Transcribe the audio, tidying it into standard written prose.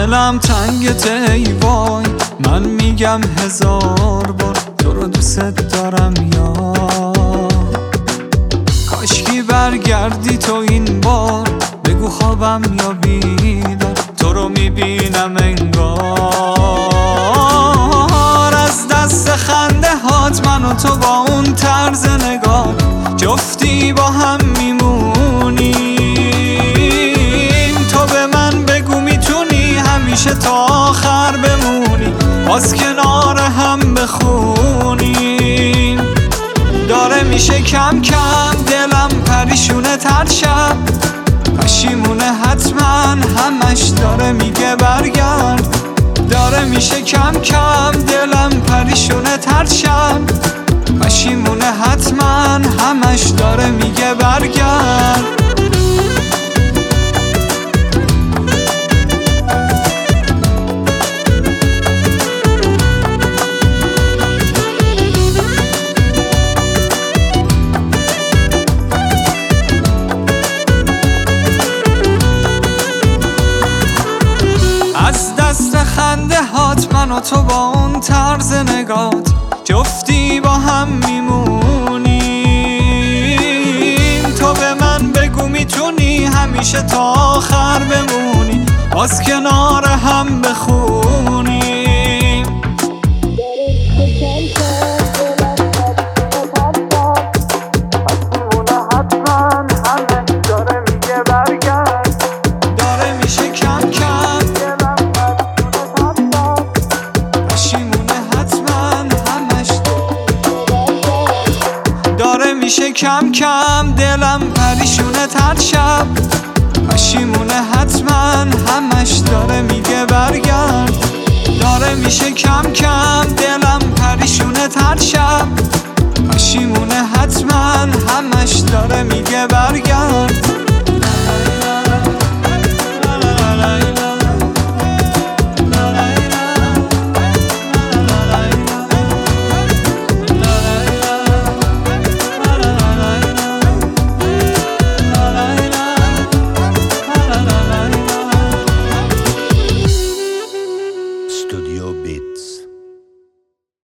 دلم تنگت ای وای، من میگم 1000 بار تو رو دوست دارم یا کاشکی برگردی تو این بار، بگو خوابم یا بیدار تو رو میبینم انگار. از دست خنده هات من و تو با اون طرز نگاه جفتی با هم میمونیم. تو به من بگو میتونی همیشه تا آخر بمونی، باز کنار هم بخونیم. داره میشه کم کم دلم پریشونه تر شب، پشیمونه حتما همش داره میگه برگرد. داره میشه کم کم دلم پریشونه تر شب، پشیمونه حتما همش داره میگه برگرد. از دست خنده هات من و تو با اون طرز نگات جفتی با هم میمونیم. تو به من بگو میتونی همیشه تا آخر بمونی، باز کنار هم بخونیم. داره میشه کم کم پشیمونه حتما همش داره میشه کم کم دلم پریشونه تر شب، پشیمونه حتما همش داره میگه برگرد. داره میشه کم کم دلم پریشونه تر شب، پشیمونه حتما همش داره میگه برگرد.